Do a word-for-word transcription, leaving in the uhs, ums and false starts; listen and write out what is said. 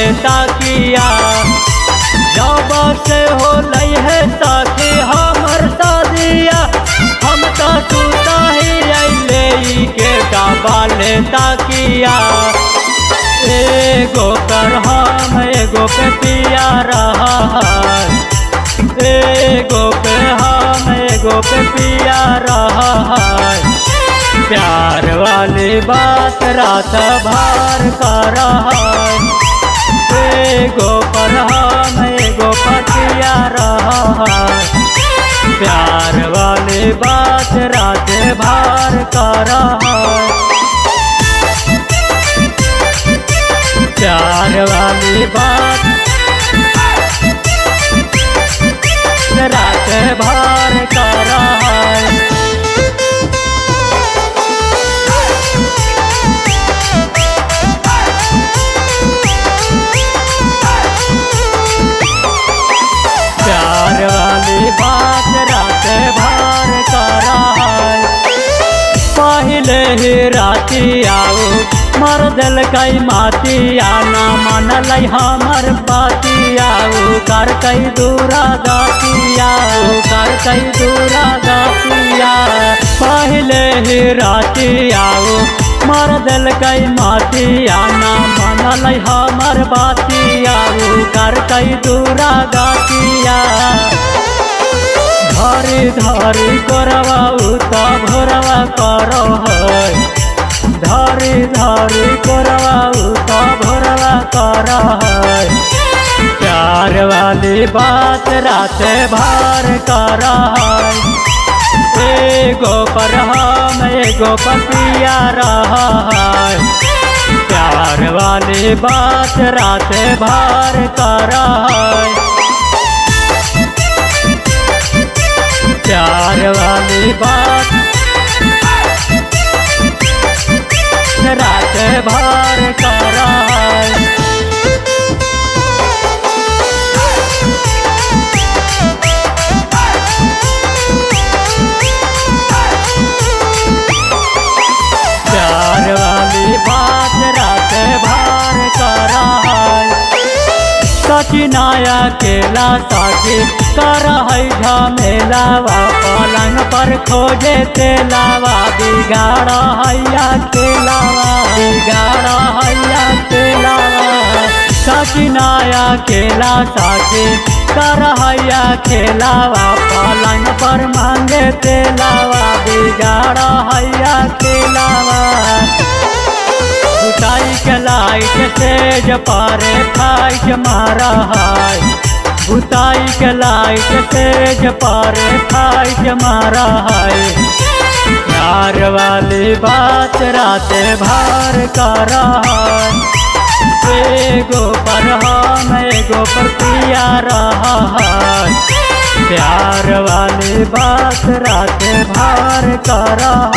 ताकिया। जब से हो लई है साथी हमर शादिया, हम तो सुता ही अइले के डाबाले ताकिया। एगो पर हम एगो पे पिया रहा, एगो पे हम एगो पे पिया रहा। प्यार वाली बात रात भर कर रहा, एगो पर हम एगो पर पिया रहा। प्यार वाली बात रात भर कर रहा, प्यार वाली बात रात भर कर रहा। प्यार वाली बात रात भर कर रहा। पहले ही राती आओ मर दिल कई मातिया, ना मानल हमर बातिया। कर कई दूरा गातिया, कर कई दूरा गातिया। पहले ही राती आओ मर दिल कई मातिया, ना मानल हमर बातिया। कर कई दूरा गातिया। धरी धरी करवा उता भोरवा करो है, धरी धरी करवा उता भोरवा कर है। प्यार वाली बात रात भर कर है, एगो पर हम एगो पर पिया रहा है। प्यार वाली बात रात भर कर है, प्यार वाली बात रात भर कर रहा। प्यार वाली बात रात भर कर रहा। सचिनाया केला साथी कर है झमेलावा, पलंग पर खोजे तेलावा। बिगाड़ हैया खेलावा, बिगाड़ हैया खेलावा। सचिनाया केला साथी कर हैया खेलावा, पलंग पर मांगे तेलावा। बिगाड़ हैया खेलावा। बुताई के लाइट तेज पारे फाइट मारा है, बुताई के लाइट तेज पारे फाइट मारा है। प्यार वाली बात रात भर कर रहा, एगो पर हम एगो पर पिया रहा है। प्यार वाली बात रात भर कर रहा।